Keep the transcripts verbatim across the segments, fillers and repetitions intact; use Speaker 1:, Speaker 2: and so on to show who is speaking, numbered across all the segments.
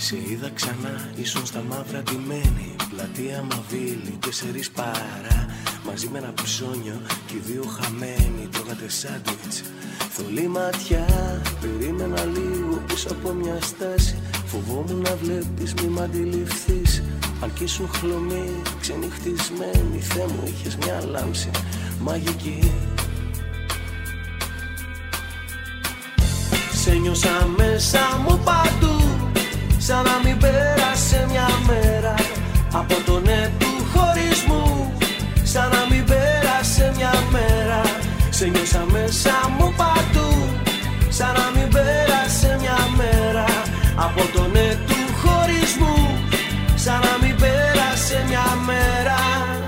Speaker 1: Σε είδα ξανά, ήσουν στα μαύρα ντυμένη. Πλατεία Μαβίλη, τέσσερις παρά. Μαζί με ένα ψώνιο και οι δύο χαμένοι. Τρώγατε σάντουιτς, θολή ματιά. Περίμενα λίγο πίσω από μια στάση. Φοβόμουν να βλέπεις, μη μ' αντιληφθείς. Αν κι ήσουν χλωμή, ξενυχτισμένη. Θεέ μου, είχες μια λάμψη μαγική. Σε νιώσα μέσα μου παντού, σαν να μην πέρασε μια μέρα από το ναι του χωρισμού. Σαν να μην πέρασε μια μέρα. Σε νιώσα μέσα μου παντού, σαν να μην πέρασε μια μέρα από το ναι του χωρισμού. Σαν να μην πέρασε μια μέρα.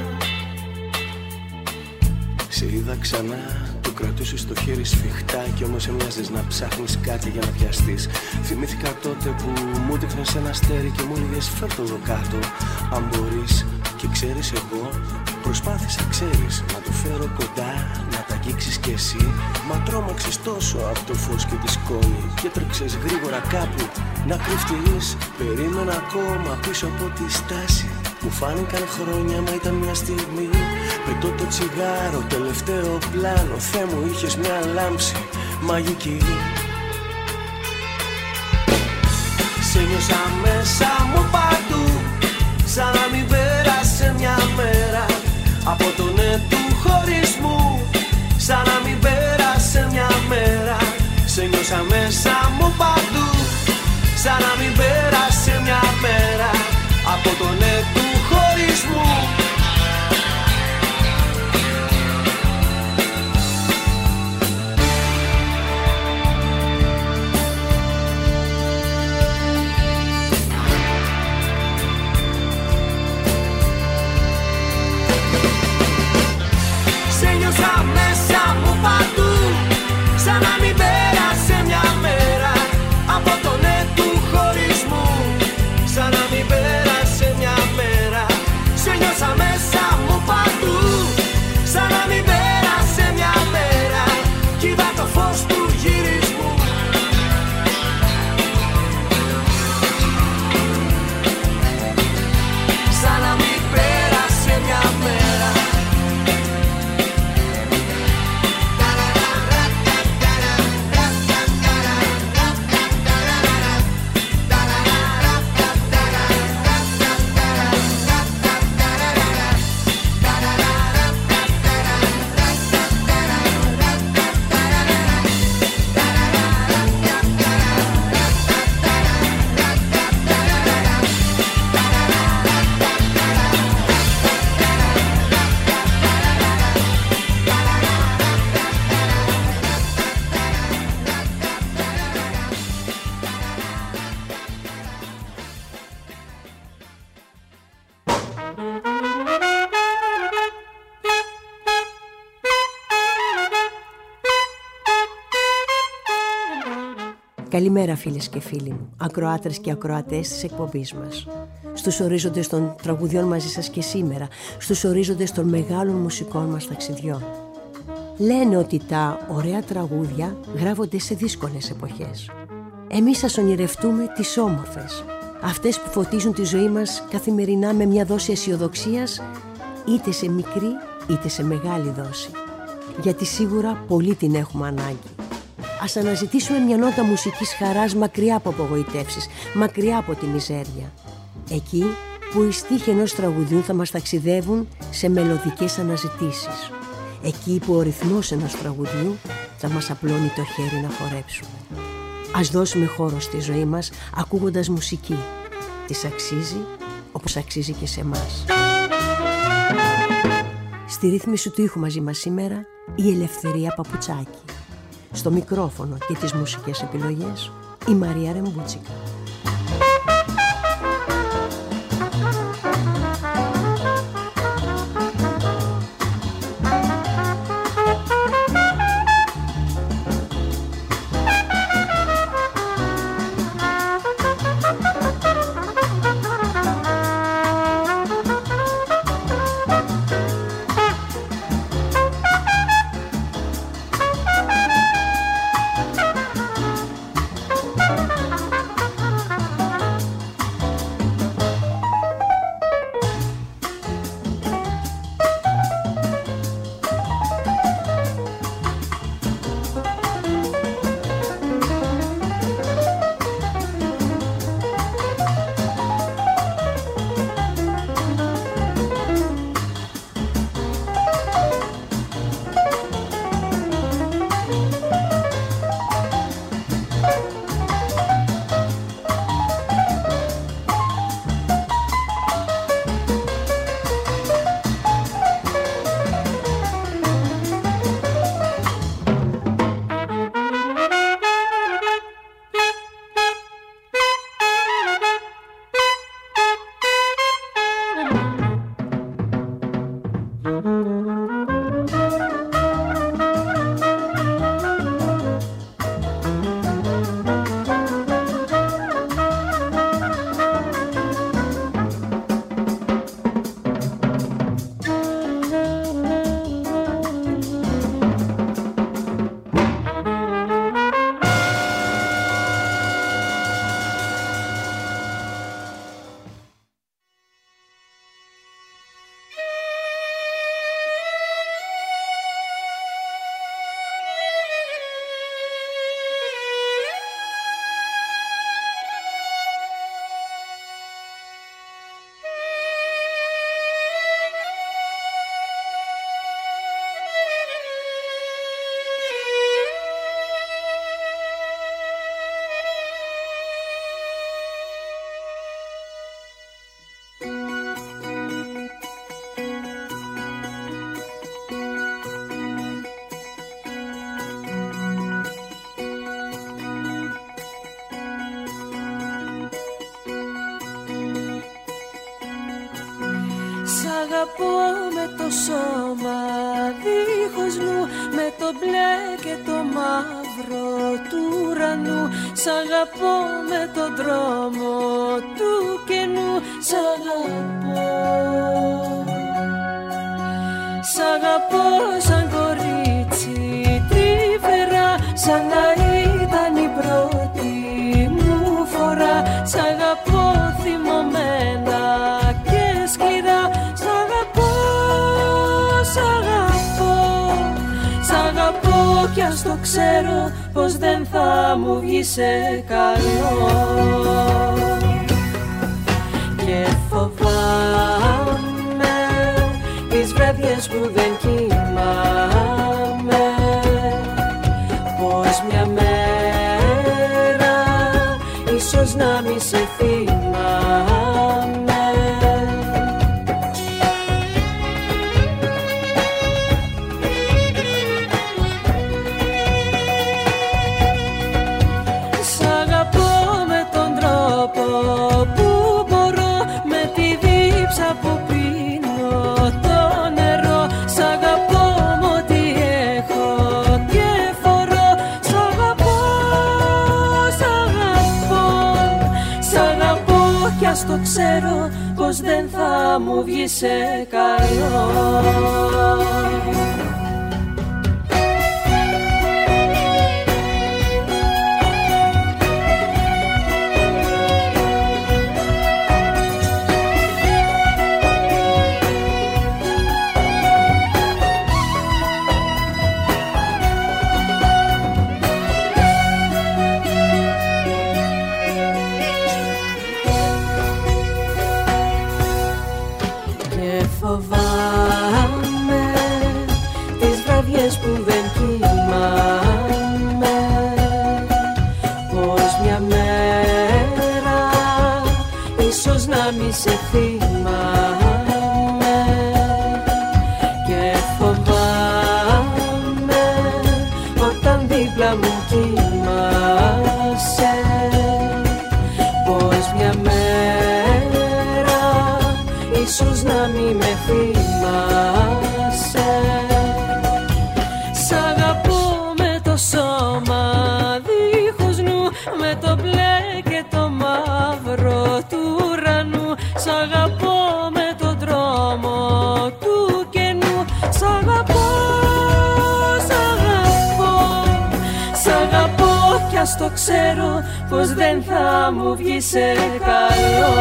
Speaker 1: Σε είδα ξανά, το κρατούσες στο χέρι σφιχτά. Κι όμως έμοιαζες να ψάχνεις κάτι για να πιαστείς. Θυμήθηκα τότε που μου δείχνες ένα αστέρι και μου έλεγες φέρ' το εδώ κάτω αν μπορείς. Και ξέρεις, εγώ προσπάθησα, ξέρεις, να το φέρω κοντά, να τα αγγίξεις κι εσύ. Μα τρόμαξες τόσο από το φως και τη σκόνη και τρέξες γρήγορα κάπου να κρυφτείς. Περίμενα ακόμα πίσω από τη στάση. Μου φάνηκαν χρόνια, μα ήταν μια στιγμή. Πετώ το τσιγάρο, τελευταίο πλάνο. Θεέ μου, είχες μια λάμψη μαγική. Σε νιώσα μέσα μου παντού, σαν να μην πέρασε μια μέρα από το ναι του χωρισμού. Σαν να μην πέρασε μια μέρα. Σε νιώσα μέσα μου παντού, σαν να μην πέρασε μια μέρα από το ναι του χωρισμού. Μέσα μου παντού, σαν να μην πέρασε μια μέρα από το ναι του χωρισμού. Σαν να μην πέρασε μια μέρα. Σε νιώσα μέσα μου παντού, σαν να μην πέρασε μια μέρα. Κι είδα το φως του γυρισμού. Σαν να μην πέρασε μια μέρα.
Speaker 2: Καλημέρα φίλες και φίλοι μου, ακροάτρες και ακροατές της εκπομπής μας. Στους ορίζοντες των τραγουδιών μαζί σας και σήμερα, στους ορίζοντες των μεγάλων μουσικών μας ταξιδιών. Λένε ότι τα ωραία τραγούδια γράφονται σε δύσκολες εποχές. Εμείς σας ονειρευτούμε τις όμορφες, αυτές που φωτίζουν τη ζωή μας καθημερινά με μια δόση αισιοδοξίας, είτε σε μικρή είτε σε μεγάλη δόση. Γιατί σίγουρα πολύ την έχουμε ανάγκη. Ας αναζητήσουμε μια νότα μουσικής χαράς μακριά από απογοητεύσεις, μακριά από τη μιζέρια. Εκεί που οι στίχοι ενός τραγουδιού θα μας ταξιδεύουν σε μελωδικές αναζητήσεις. Εκεί που ο ρυθμός ενός τραγουδιού θα μας απλώνει το χέρι να χορέψουμε. Ας δώσουμε χώρο στη ζωή μας ακούγοντας μουσική. Της αξίζει όπως αξίζει και σε εμάς. Στη ρύθμιση του ήχου μαζί μας σήμερα η Ελευθερία Παπουτσάκη. Στο μικρόφωνο και τις μουσικές επιλογές η Μαρία Ρεμπούτσικα.
Speaker 3: αγαπώ με το σώμα δίχως νου, με το μπλε και το μαύρο του ουρανού. Σ' αγαπώ με τον δρόμο του καινού. Σ' αγαπώ, σ' αγαπώ σαν κορίτσι τρυφερά, σαν να ήταν η πρώτη μου φορά. Σ' αγαπώ θυμωμένα και σκληρά. Σ' αγαπώ, σ' αγαπώ, σ' αγαπώ κι ας το ξέρω πως δεν θα μου βγει σε καλό. Και φοβάμαι τις βραδιές που δεν κοιμάμαι, πως μια μέρα ίσως να μη σε θυμάμαι. Σ' αγαπώ με τον τρόπο που μπορώ, με τη δίψα που πίνω το νερό. Σ' αγαπώ με ό,τι έχω και φορώ. Σ' αγαπώ, σ' αγαπώ, σ' αγαπώ κι ας το ξέρω πως δεν θα μου βγει σε καλό. Φοβάμαι τις βραδιές που δεν κοιμάμαι, πως μια μέρα ίσως να μη σε θυμάμαι. Και φοβάμαι όταν δίπλα μου κοιμάσαι, πως μια μέρα ίσως να μη με θυμάσαι. Σ' αγαπώ με το σώμα δίχως νου, με το μπλε και το μαύρο του ουρανού. Σ' αγαπώ με τον δρόμο του καινού. Σ' αγαπώ, σ' αγαπώ, σ' αγαπώ κι ας το ξέρω πως δεν θα μου βγει σε καλό.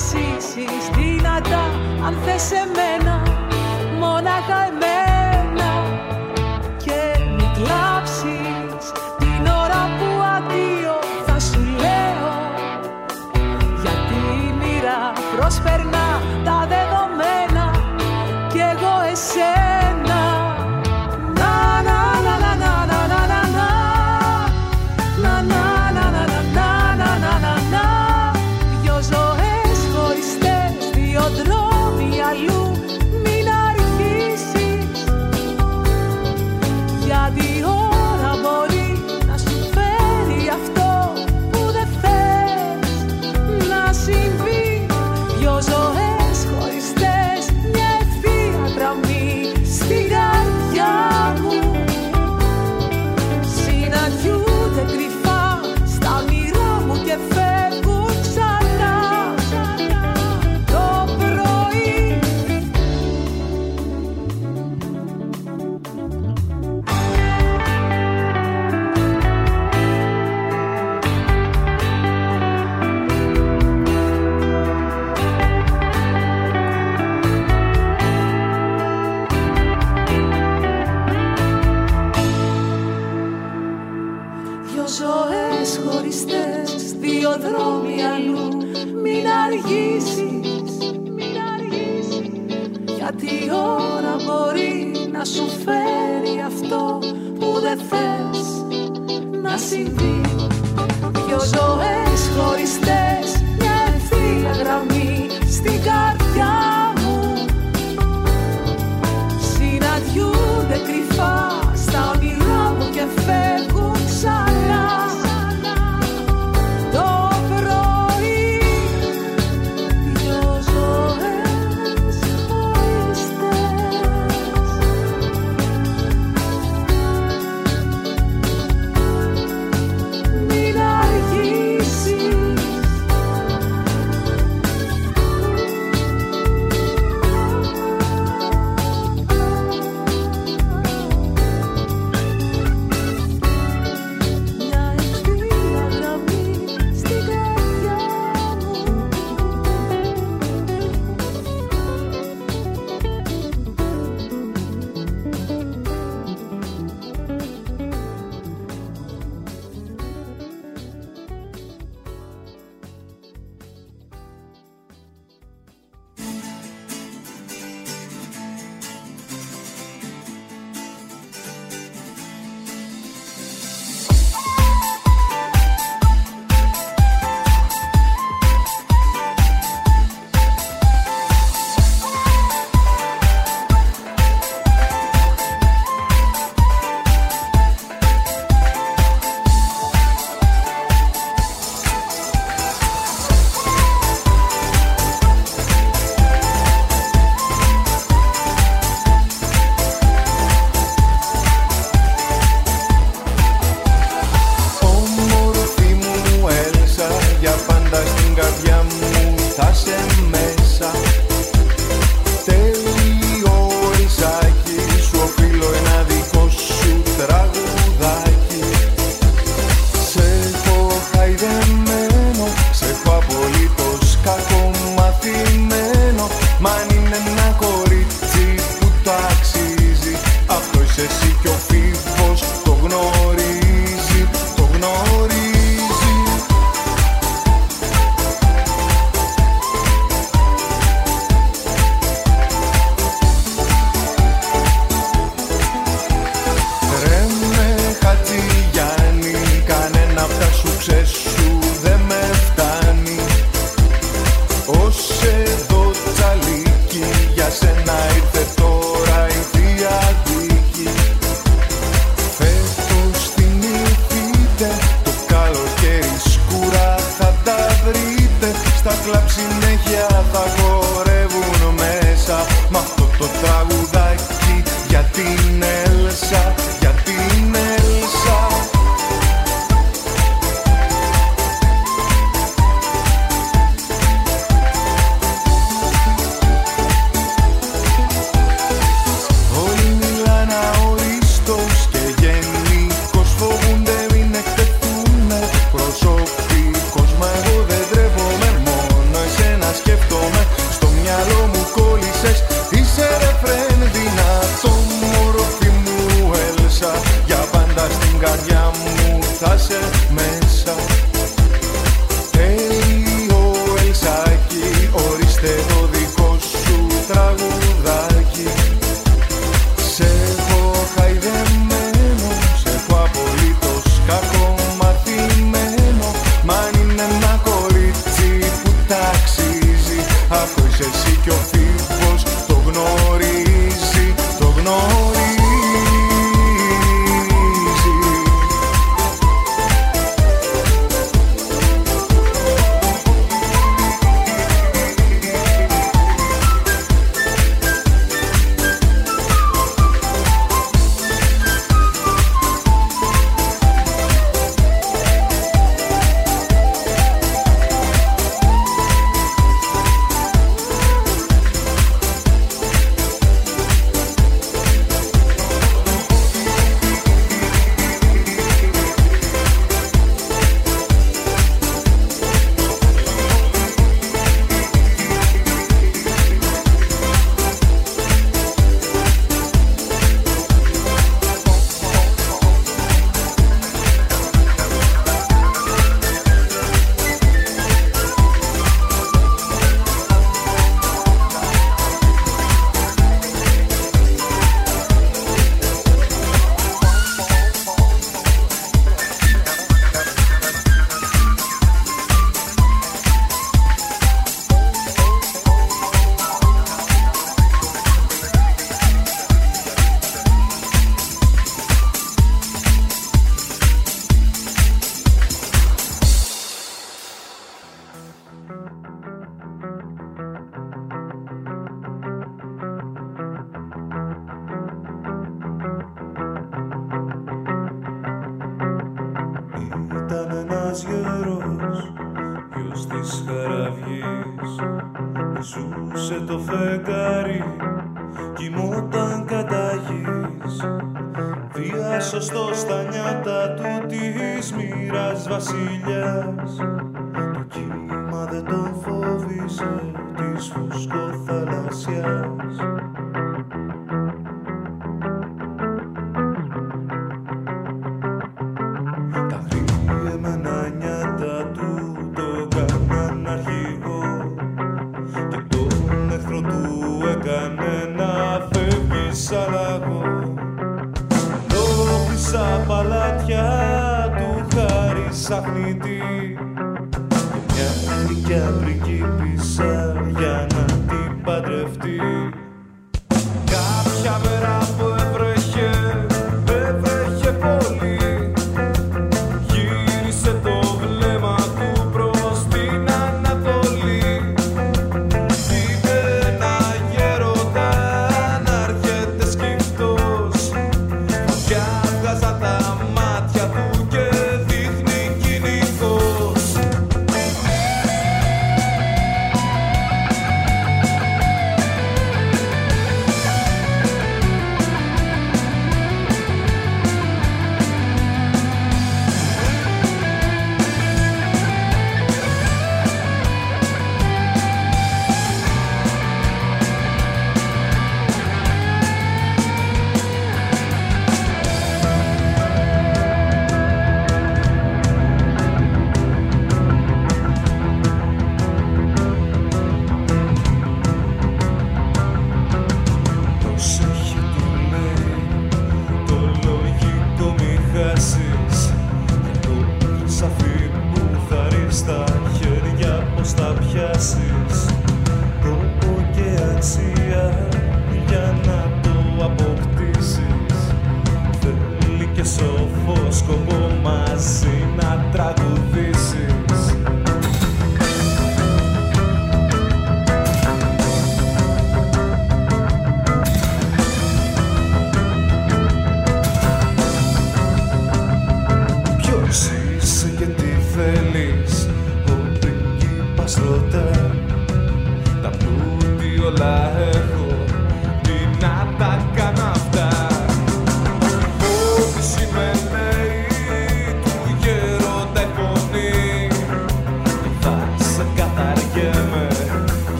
Speaker 3: αποφασίσεις δυνατά αν θες εμένα, μόναχα εμένα, και μην κλάψεις την ώρα που αντίο θα σου λέω, γιατί η μοίρα προσπερνά τα δεδομένα κι εγώ εσένα. Να να να να να να να να να να να να να να να να. Δυο ζωές χωριστές, δυο δρόμοι αλλού, μην αργήσεις, γιατί η ώρα μπορεί να σου φέρει αυτό που δεν θες να συμβεί. Δυο ζωές χωριστές, μια ευθεία γραμμή στην καρδιά μου, συναντιούνται κρυφά στα όνειρά μου και φεύγουν ξανά το πρωί. Δυο ζωές χωριστές, δύο δρόμοι αλλού, μην αργήσεις, μην αργήσεις, γιατί η ώρα μπορεί να σου φέρει αυτό που δεν θες να συμβεί. Δυο ζωές χωριστές, μια ευθεία γραμμή στην καρδιά μου, συναντιούνται κρυφά στα όνειρά μου και φεύγουν ξανά το πρωί. Δυο ζωές χωριστές, μην αργήσεις. Μια ευθεία γραμμή στην καρδιά μου.
Speaker 4: Όμορφη μου Έλσα, για πάντα στην καρδιά μου θα σε μέσα. Τέλειο οριζάκι, σου οφείλω ένα δικό σου τραγουδάκι. Σε έχω χαϊδεμένο, σε έχω απολύτως κακομαθημένο, μ' αν είναι ένα κορίτσι που το αξίζει, αυτό είσαι εσύ κι ο φίβος το γνωρίζει, το γνωρίζει. Ρε με Χατζηγιάννη, κανένα απ' τα σου ξέσου δεν με φτάνει. Ως εδώ τσαλίκι, για σένα ήρθε τώρα η διαδίκη. Φέτος την ηφείτε, το καλοκαίρι σκούρα θα τα βρείτε. Στα κλαμπ συνέχεια θα χορεύουν μέσα, μ' αυτό το τραγουδάκι για την Έλσα, για την Έλσα. Όλοι μιλάνε αορίστος και γενικώς φοβούνται μην εκτεθούνε. Προσωπικός, μα εγώ δεν τρέπομαι, μόνο εσένα εσύ κι ο φίβος το γνωρίζει, το γνωρίζει.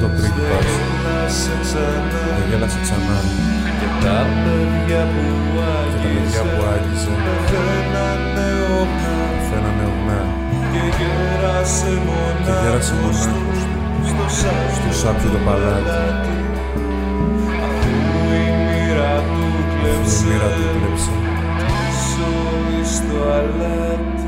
Speaker 5: πρίγκιπας δεν γέλασε ξανά και τα παιδιά που άγγιζε φαίνανε ογνά και γέρασε μονάχος στο σάπιο το παλάτι αφού η μοίρα του κλέψε πίσω στο αλάτι.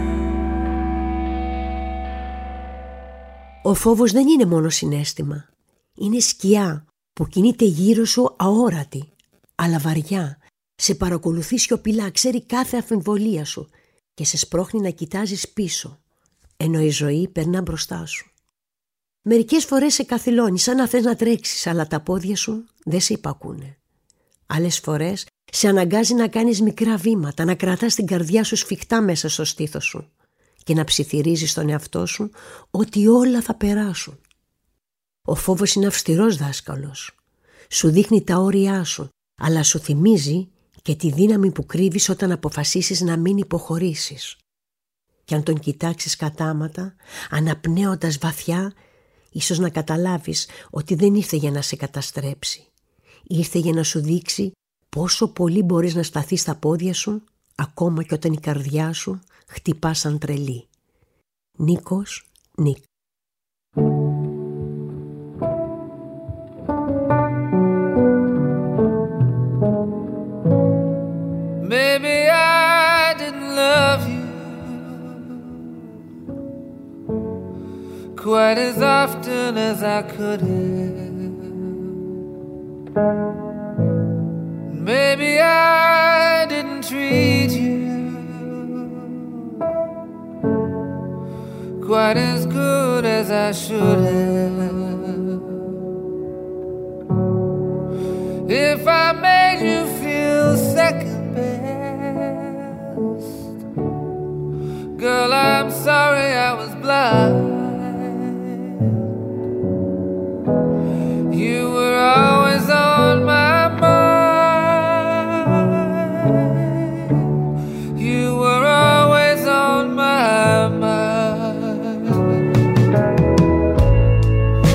Speaker 2: Ο φόβος δεν είναι μόνο συναίσθημα. Είναι σκιά που κινείται γύρω σου αόρατη, αλλά βαριά. Σε παρακολουθεί σιωπηλά, ξέρει κάθε αμφιβολία σου και σε σπρώχνει να κοιτάζεις πίσω, ενώ η ζωή περνά μπροστά σου. Μερικές φορές σε καθυλώνει σαν να θες να τρέξεις, αλλά τα πόδια σου δεν σε υπακούνε. Άλλες φορές σε αναγκάζει να κάνεις μικρά βήματα, να κρατάς την καρδιά σου σφιχτά μέσα στο στήθος σου και να ψιθυρίζεις στον εαυτό σου ότι όλα θα περάσουν. Ο φόβος είναι αυστηρός δάσκαλος. Σου δείχνει τα όρια σου, αλλά σου θυμίζει και τη δύναμη που κρύβεις όταν αποφασίσεις να μην υποχωρήσεις. Και αν τον κοιτάξεις κατάματα, αναπνέοντας βαθιά, ίσως να καταλάβεις ότι δεν ήρθε για να σε καταστρέψει. Ήρθε για να σου δείξει πόσο πολύ μπορείς να σταθείς στα πόδια σου, ακόμα και όταν η καρδιά σου χτυπά σαν τρελή. Νίκος Νίκ.
Speaker 3: Maybe I didn't love you quite as often as I could have. Maybe I didn't treat you quite as good as I should have. If I made you feel second best, girl, I'm sorry I was blind. You were always on my mind. You were always on my mind.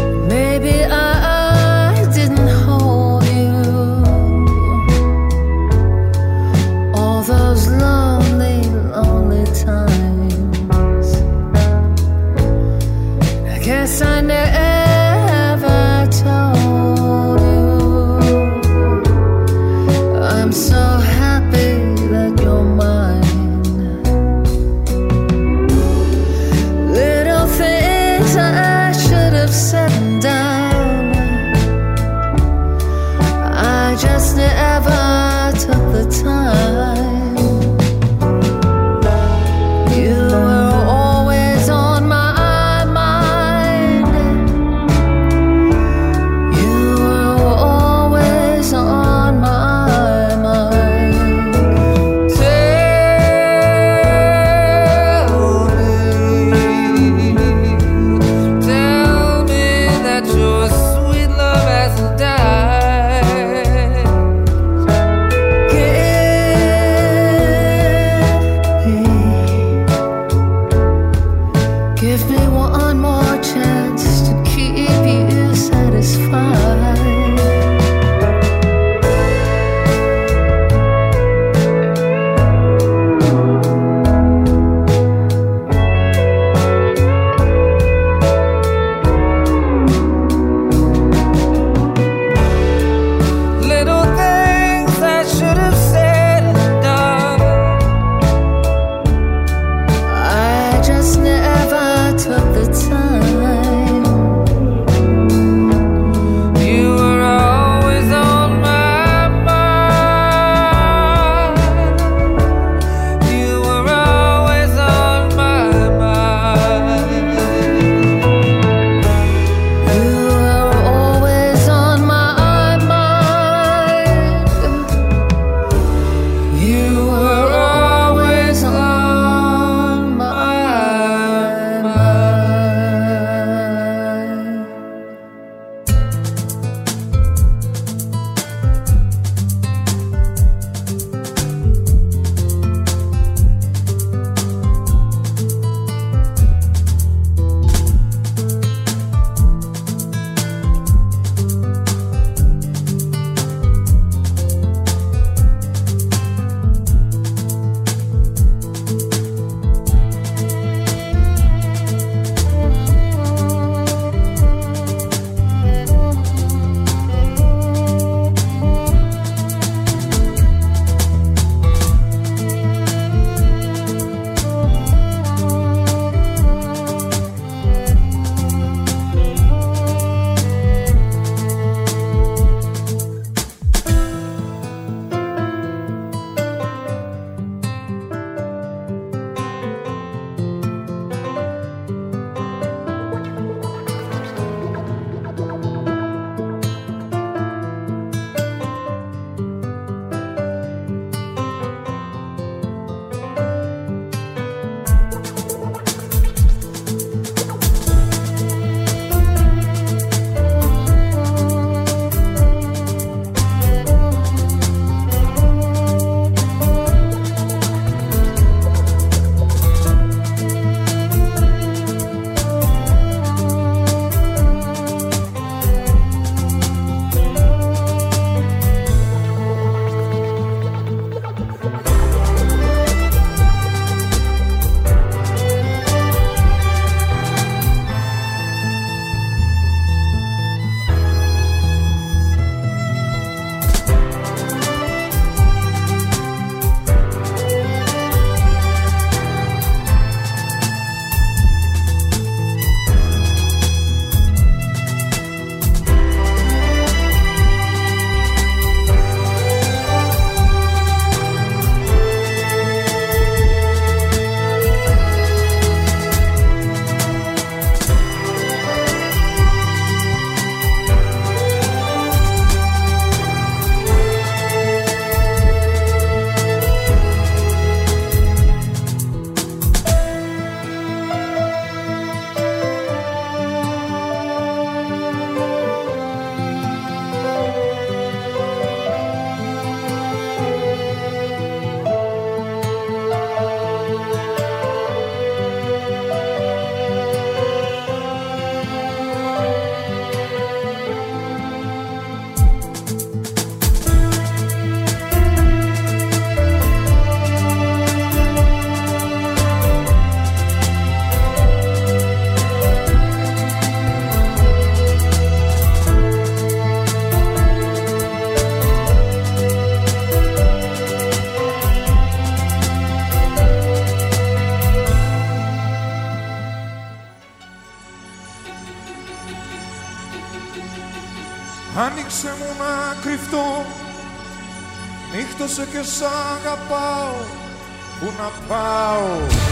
Speaker 4: Άνοιξε μου να κρυφτώ, νύχτωσε και σ' αγαπάω, πού να πάω.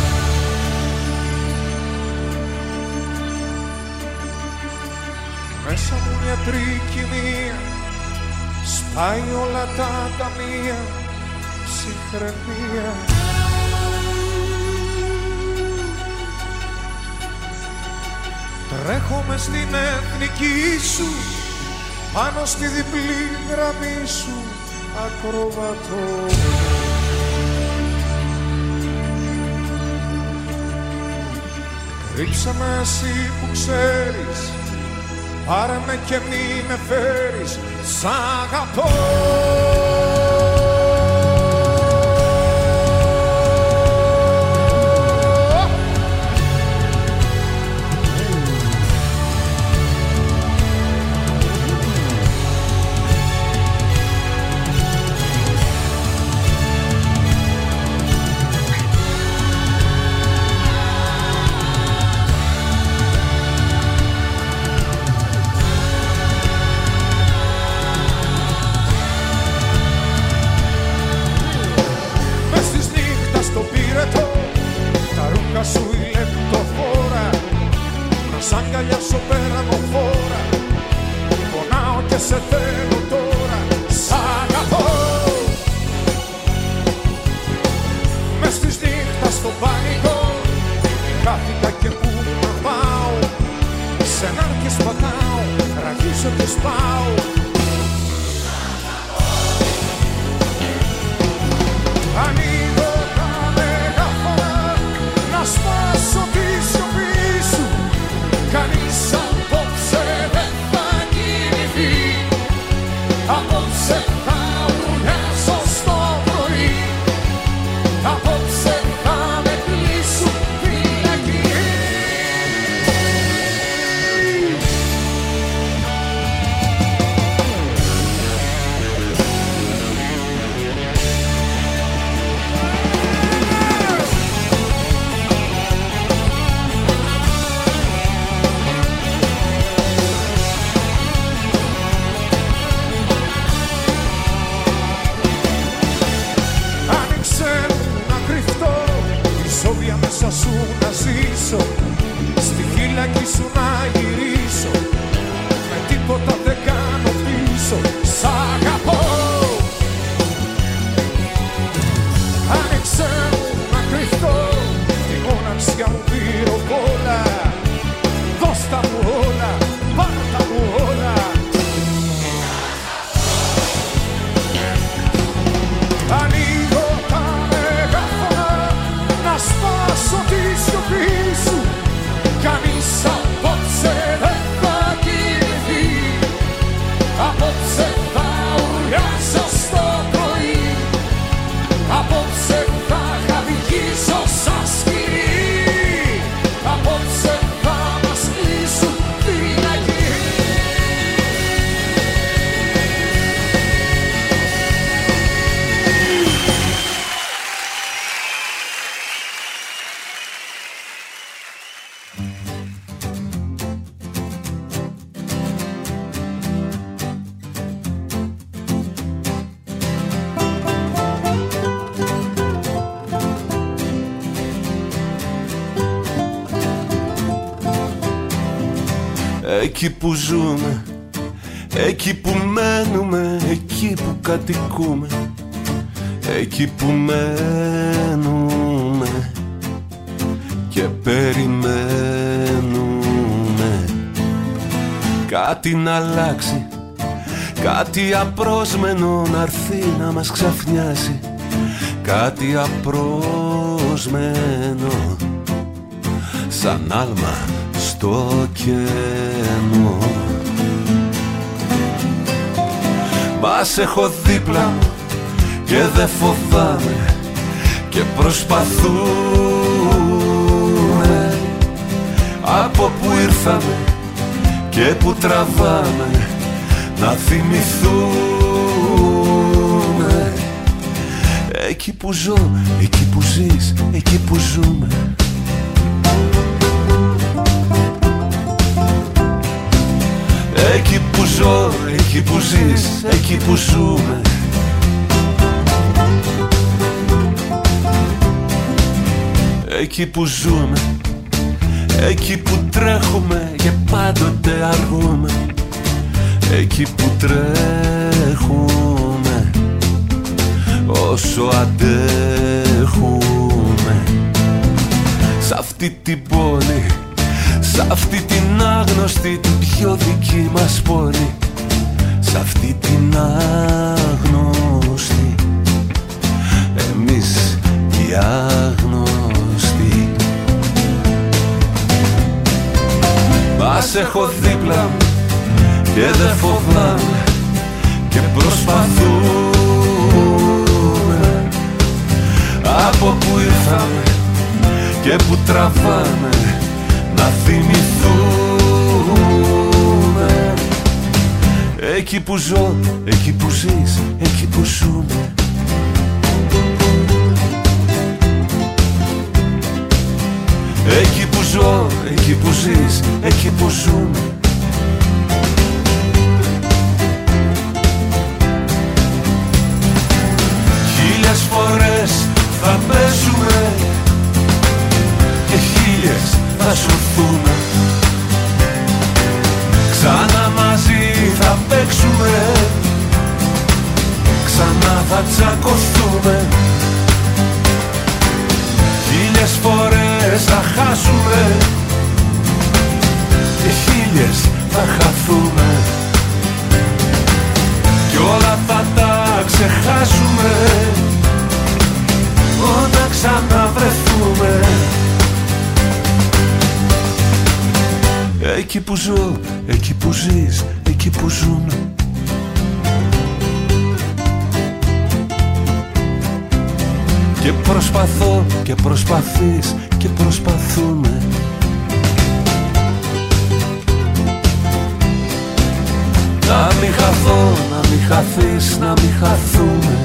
Speaker 4: Μέσα μου μια τρικυμία, σπάει όλα τα ταμεία, ψυχραιμία. Τρέχω μες στην εθνική σου, πάνω στη διπλή γραμμή σου, ακροβατώ. Ρίξε με εσύ που ξέρεις, πάρε με και μη με φέρεις, σ' αγαπώ. Σου η λεπτοφόρα, να σ' αγκαλιάσω περανοφόρα, πονάω και σε θέλω τώρα, σ' αγαπώ. Μες της νύχτας στο πανικό, χάθηκα και πού να πάω, σε έναν και σπατάω, ραγίζω και σπάω. Ανοίγω τα μεγάφωνα, να σπάσω τη σιωπή σου, κανείς απόψε δεν θα κινηθεί, απόψε θα ουρλιάσω στο πρωί, απόψε θα με κλείσουν φυλακή. Μέσα σου να ζήσω, στη φύλακη σου να γυρίσω, με τίποτα δεν κάνω πίσω, σ' αγαπώ. Άνοιξε μου να κρυφτώ, τη μοναξιά μου πυροβόλα, δώστα μου όλα, πάρτα μου όλα. Ανοίγω τα μεγάφωνα, να σπάσω τη σιωπή σου, κανείς απόψε δεν θα κινηθεί, απόψε θα ουρλιάσω στο πρωί, απόψε θα χαβηγήσω σαν σκηνή, απόψε θα μας κλείσουν φυλακή.
Speaker 1: Εκεί που ζούμε, εκεί που μένουμε, εκεί που κατοικούμε, εκεί που μένουμε και περιμένουμε κάτι να αλλάξει, κάτι απρόσμενο να έρθει να μας ξαφνιάσει, κάτι απρόσμενο σαν άλμα στο κενό. Μας έχω δίπλα μου και δεν φοβάμαι και προσπαθούμε από που ήρθαμε και που τραβάμε να θυμηθούμε. Εκεί που ζω, εκεί που ζεις, εκεί που ζούμε. Εκεί που ζω, εκεί που ζεις, εκεί που ζούμε. Εκεί που ζούμε, εκεί που τρέχουμε και πάντοτε αργούμε. Εκεί που τρέχουμε όσο αντέχουμε. Σ' αυτή την πόλη, σ' αυτή την άγνωστη, την πιο δική μας πόλη. Σ' αυτή την άγνωστη, εμείς οι άγνωστοι. Μας έχω δίπλα και δεν φοβάμαι και προσπαθούμε. Από που ήρθαμε και που τραβάμε να θυμηθούμε. Εκεί που ζω, εκεί που ζεις, εκεί που ζούμε. Εκεί που ζω, εκεί που ζεις, εκεί που ζούμε. Χίλιες φορές θα πέσουμε και χίλιες θα σωθούμε. Ξανά μαζί θα παίξουμε, ξανά θα τσακωθούμε. Χίλιες φορές θα χάσουμε και χίλιες θα χαθούμε. Κι όλα θα τα ξεχάσουμε όταν ξαναβρεθούμε. Εκεί που ζω, εκεί που ζεις, εκεί που ζούμε. Και προσπαθώ και προσπαθείς και προσπαθούμε. Να μην χαθώ, να μην χαθείς, να μην χαθούμε.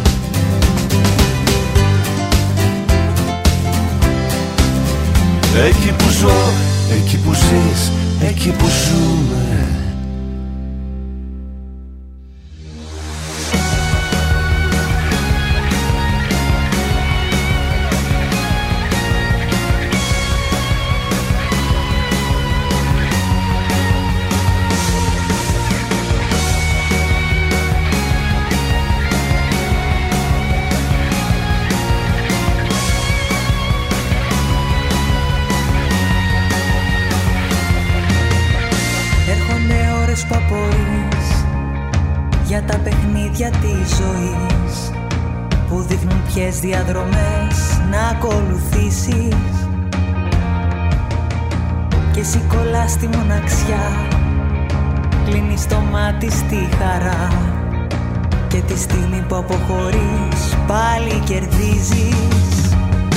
Speaker 1: Εκεί που ζω, εκεί που ζεις, εκεί που ζούμε.
Speaker 6: Διαδρομές να ακολουθήσεις και εσύ κολλάς στη μοναξιά, κλείνεις το μάτι στη χαρά και τη στιγμή που αποχωρείς πάλι κερδίζεις.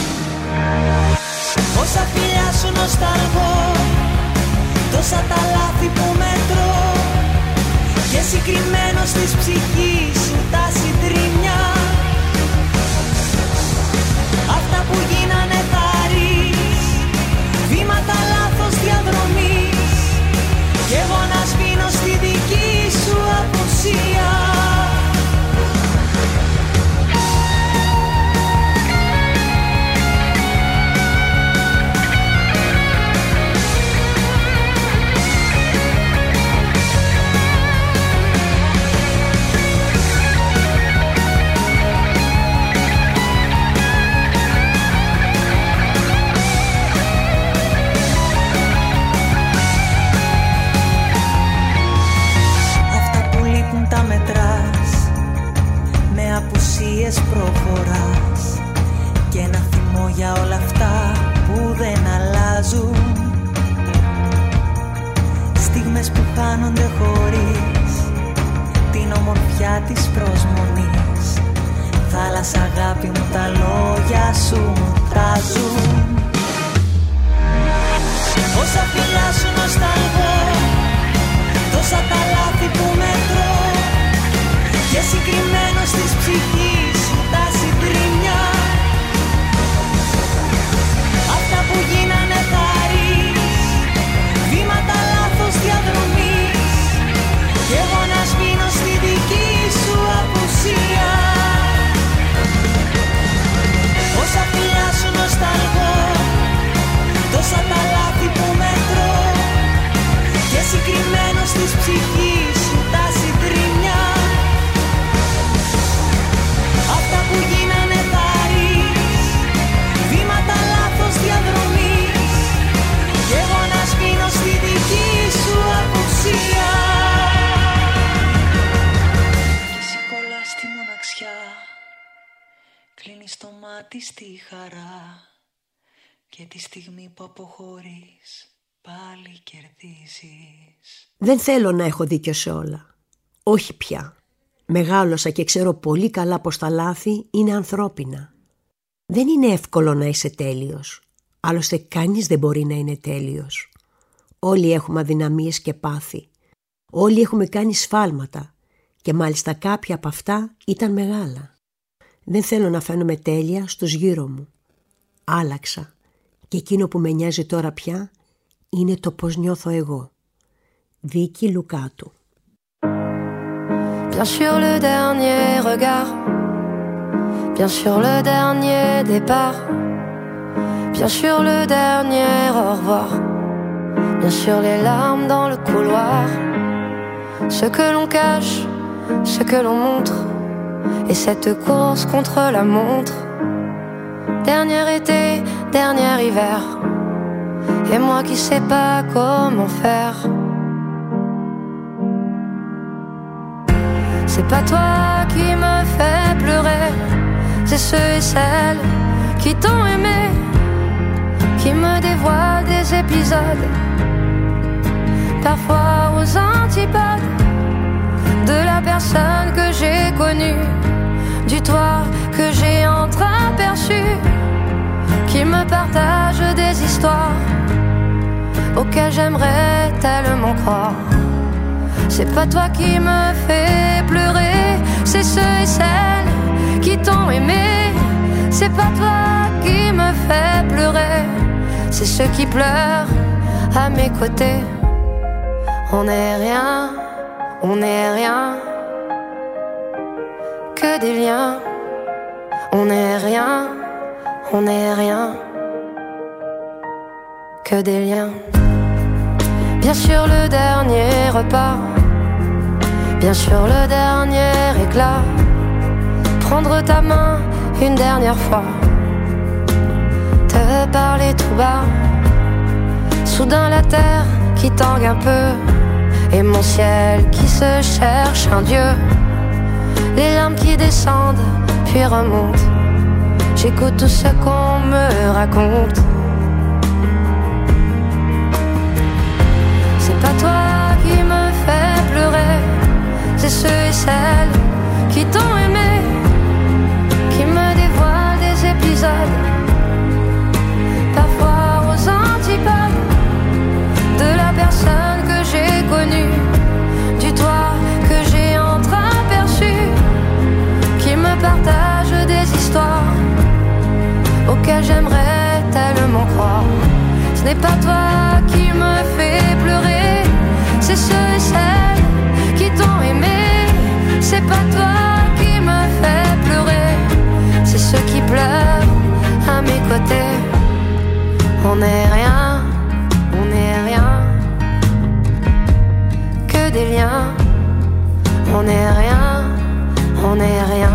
Speaker 6: Όσα φιλιά σου νοσταλγώ, τόσα τα λάθη που μετρώ και συγκριμένος της ψυχής σου τα συντρίμια. Αυτά που γίνανε θα ρεις, βήματα λάθος διαδρομής κι εγώ να σβήνω στη δική σου απουσία. Προχωράς και ένα θυμό για όλα αυτά που δεν αλλάζουν. Στιγμές που χάνονται χωρίς την ομορφιά της προσμονής. Θάλασσα αγάπη μου, τα λόγια σου μου τάζουν. Όσα φιλιά σου νοσταλγώ, τόσα τα λάθη που μετρώ και συγκριμένος της ψυχής σου τα συντρίμια. Αυτά που γίνανε θα ρεις, βήματα λάθος διαδρομής
Speaker 7: της τη χαρά και τη στιγμή που αποχωρείς πάλι κερδίζεις.
Speaker 2: Δεν θέλω να έχω δίκιο σε όλα. Όχι πια. Μεγάλωσα και ξέρω πολύ καλά πως τα λάθη είναι ανθρώπινα. Δεν είναι εύκολο να είσαι τέλειος. Άλλωστε κανείς δεν μπορεί να είναι τέλειος. Όλοι έχουμε αδυναμίες και πάθη. Όλοι έχουμε κάνει σφάλματα. Και μάλιστα κάποια από αυτά ήταν μεγάλα. Δεν θέλω να φαίνομαι τέλεια στους γύρω μου. Άλλαξα. Και εκείνο που με νοιάζει τώρα πια είναι το πώς νιώθω εγώ. Βίκη Λουκάτου.
Speaker 8: Bien sûr le dernier regard, bien sûr le dernier départ, bien sûr le dernier au revoir, bien sûr les larmes dans le couloir, ce que l'on cache, ce que l'on montre, et cette course contre la montre. Dernier été, dernier hiver, et moi qui sais pas comment faire. C'est pas toi qui me fait pleurer, c'est ceux et celles qui t'ont aimé, qui me dévoilent des épisodes, parfois aux antipodes, de la personne que j'ai connue, du toit que j'ai entreaperçu, qui me partage des histoires auxquelles j'aimerais tellement croire. C'est pas toi qui me fais pleurer, c'est ceux et celles qui t'ont aimé. C'est pas toi qui me fais pleurer, c'est ceux qui pleurent à mes côtés. On n'est rien, on n'est rien, que des liens. On n'est rien, on n'est rien, que des liens. Bien sûr le dernier repas, bien sûr le dernier éclat, prendre ta main une dernière fois, te parler tout bas, soudain la terre qui tangue un peu, et mon ciel qui se cherche un Dieu, les larmes qui descendent puis remontent, j'écoute tout ce qu'on me raconte. C'est pas toi qui me fais pleurer, c'est ceux et celles qui t'ont aimé, qui me dévoilent des épisodes, parfois aux antipodes, de la personne que j'ai connue, du toit que j'ai entreaperçu, qui me partage des histoires auxquelles j'aimerais tellement croire. Ce n'est pas toi qui me fais pleurer, c'est ceux et celles qui t'ont aimé. C'est pas toi qui me fais pleurer, c'est ceux qui pleurent à mes côtés. On n'est rien, on n'est rien, que des liens. On n'est rien, on n'est rien,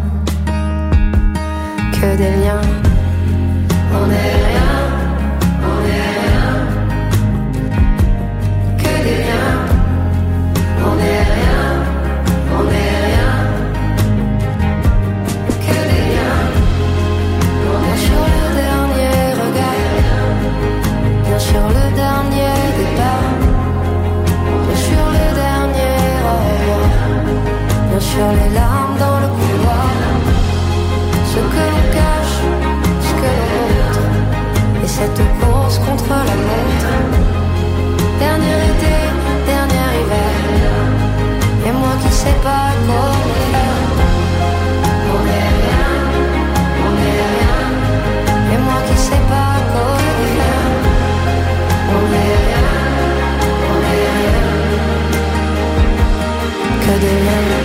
Speaker 8: que des liens. On n'est rien, on n'est rien, que des liens. On n'est rien, on n'est rien, que des liens. Bien sûr le dernier regard, bien sûr le dernier départ, bien sûr le dernier au revoir, bien sûr les larmes dans le couloir, ce que l'on cache, ce que l'on montre, et cette course contre la montre. Dernier été, dernier hiver, et moi qui sais pas comment faire. On n'est rien, on n'est rien, et moi qui sais pas comment faire. On n'est rien, on n'est rien, que des liens.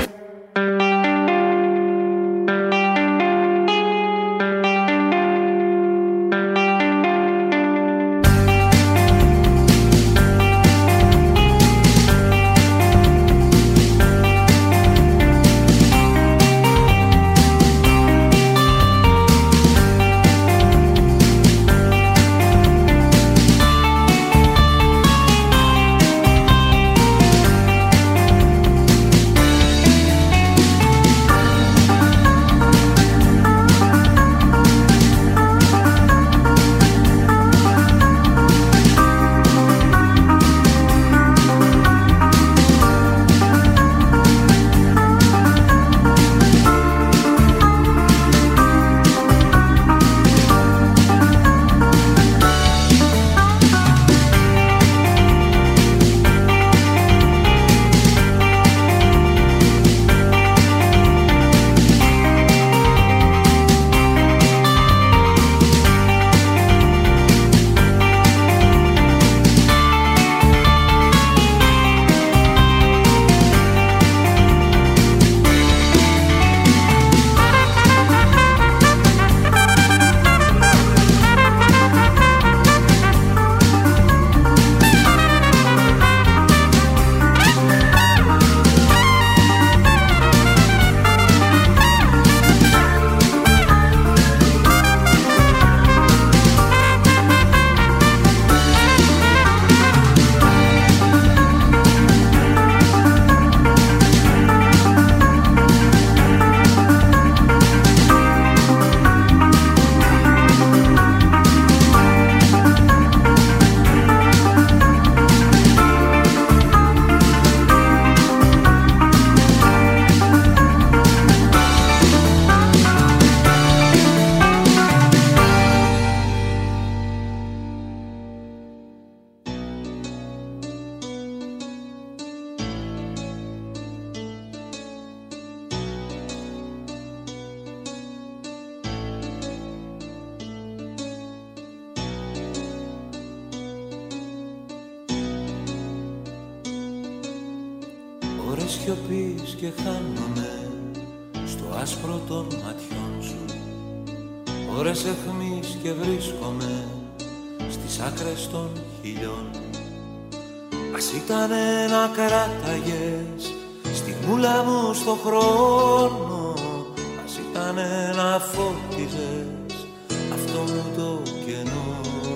Speaker 5: Ώρες σιωπής και χάνομαι στο άσπρο των ματιών σου. Ώρες αιχμής και βρίσκομαι στις άκρες των χιλιών. Ας ήτανε να κράταγες στη μούλα μου στο χρόνο, ας ήτανε να φώτιζες αυτό μου το κενό.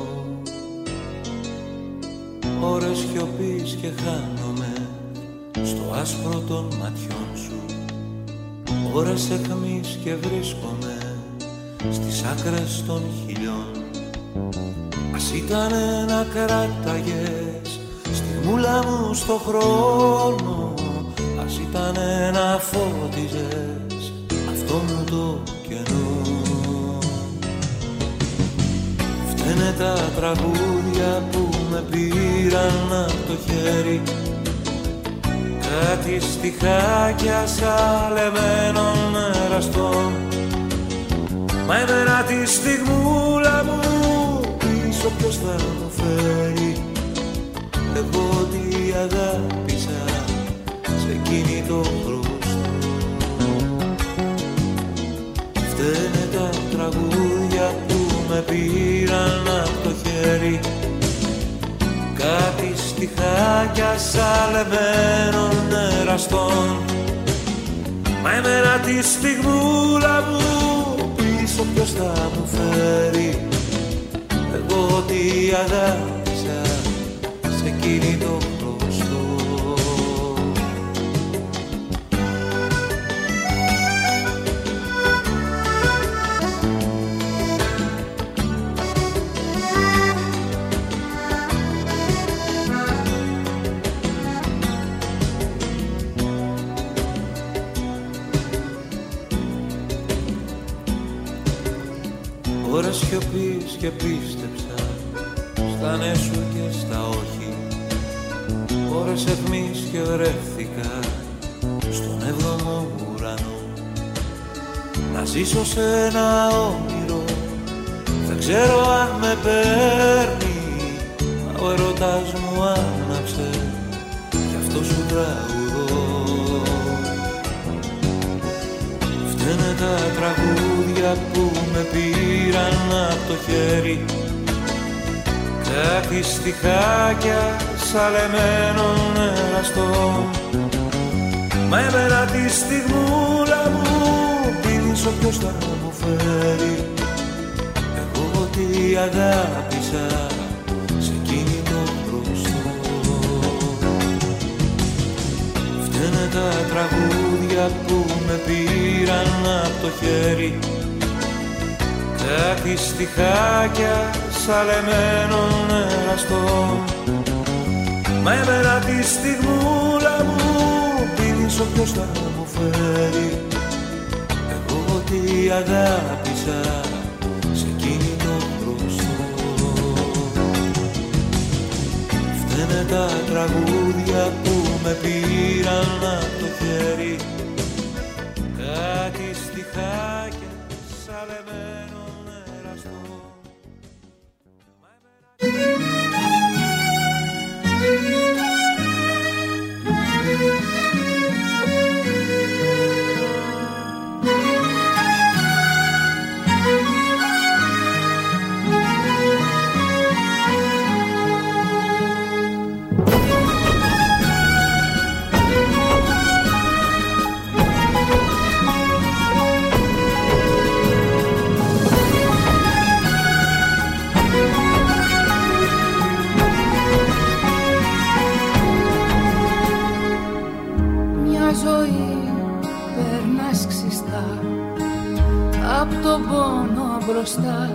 Speaker 5: Ώρες σιωπής και χάνομαι στο άσπρο των ματιών σου. Ώρες αιχμής και βρίσκομαι στις άκρες των χιλιών. Ας ήτανε να κράταγες στη μούλα μου στο χρόνο, ας ήτανε να φώτιζες αυτό μου το κενό. Φταίνε τα τραγούδια που με πήραν από το χέρι, κάτι στιχάκια σαλεμένων εραστών. Μα εμένα τη στιγμούλα μου πίσω ποιος θα μου φέρει? Εγώ τι αγάπησα σε εκείνη το χρωστό. Φταίνε τα τραγούδια που με πήραν από το χέρι, κάτι στιχάκια σαλεμένων εραστών. Μα εμένα τη στιγμούλα μου πίσω ποιος θα μου φέρει? Εγώ τι αγάπησα σε εκείνη το χρωστό. Ώρες σιωπής και πίστεψα στα ναι σου και στα όχι. Ώρες αιχμής και βρέθηκα στον έβδομο ουρανό. Να ζήσω σε ένα όνειρο, δεν ξέρω αν με παίρνει, μα ο ερωτάς μου άναψε, γι' αυτό σου τραγουδώ. Φταίνε τα τραγούδια που με πήραν από το χέρι, κάτι στιχάκια σαλεμένων εραστών. Μα εμένα τη στιγμούλα μου πίσω ποιος θα μου φέρει? Εγώ τι αγάπησα σε εκείνη το χρωστό. Φταίνε τα τραγούδια που με πήραν από το χέρι, κάτι στιχάκια σαλεμένων εραστών. Μα εμένα τη στιγμούλα μου πίσω ποιος θα μου φέρει? Εγώ τι αγάπησα σε εκείνη το χρωστό. Φταίνε τα τραγούδια που με πήραν από το χέρι, κάτι στιχάκια σαλεμένων εραστών.
Speaker 3: Απ' τον πόνο μπροστά,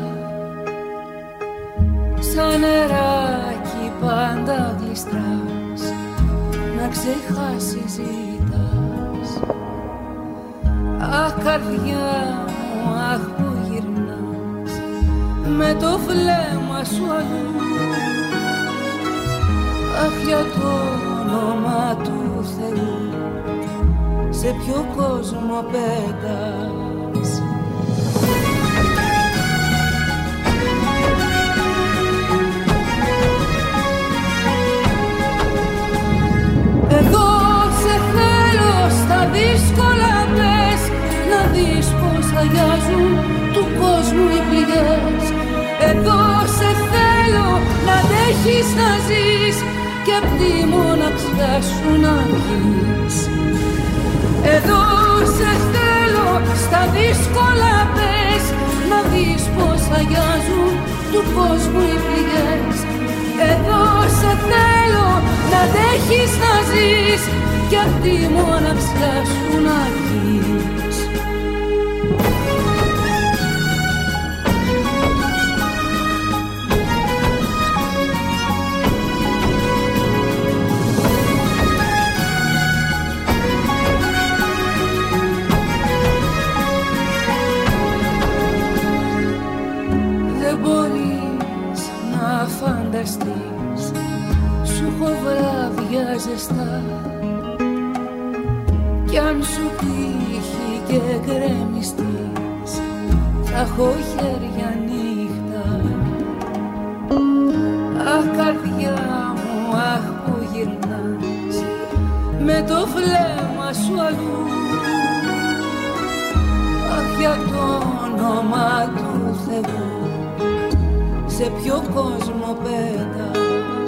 Speaker 3: σαν νεράκι πάντα γλιστράς, να ξεχάσεις ζητάς. Αχ καρδιά μου, αχ που γυρνάς, με το βλέμμα σου αλλού. Αχ για το όνομα του Θεού, σε ποιο κόσμο πέτας? Εδώ σε θέλω αγιάζουν του κόσμου οι πληγές. Εδώ σε θέλω να αντέχεις να ζεις και απ' τη μοναξιά σου να βγεις. Εδώ σε θέλω στα δύσκολα πες, να δεις πως αγιάζουν του κόσμου οι πληγές. Εδώ σε θέλω να αντέχεις να ζεις και απ' τη μοναξιά σου να βγεις. Δεν μπορείς να φανταστείς, σου έχω βράδια ζεστά, κι αν σου τύχει και γκρεμιστείς, θα έχω χέρια νύχτα. Αχ καρδιά μου, αχ που γυρνάς με το βλέμμα σου αλλού. Αχ για το όνομα του Θεού, σε ποιο κόσμο πέτας.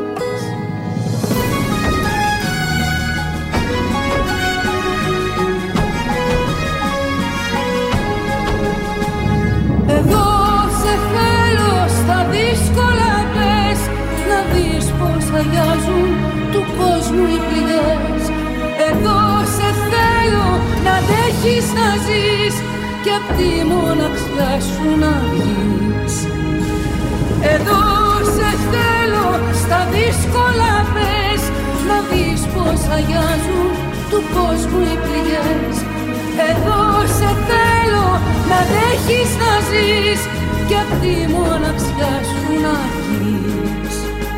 Speaker 3: Εδώ σε θέλω στα δύσκολα πες, να δεις πως αγιάζουν του κόσμου οι πληγές. Εδώ σε θέλω να αντέχεις να ζεις και απ' τη μοναξιά σου να βγεις. Εδώ σε θέλω στα δύσκολα πες, να δεις πως αγιάζουν του κόσμου οι πληγές. Εδώ σε θέλω να αντέχεις να ζεις και απ' τη μοναξιά σου να βγεις.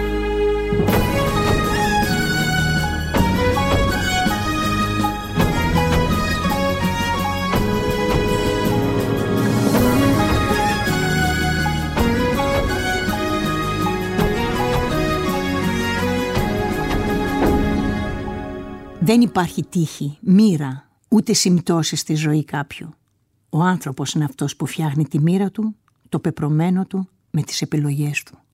Speaker 9: Δεν υπάρχει τύχη, μοίρα, ούτε συμπτώσεις στη ζωή κάποιου. Ο άνθρωπος είναι αυτός που φτιάχνει τη μοίρα του, το πεπρωμένο του με τις επιλογές του.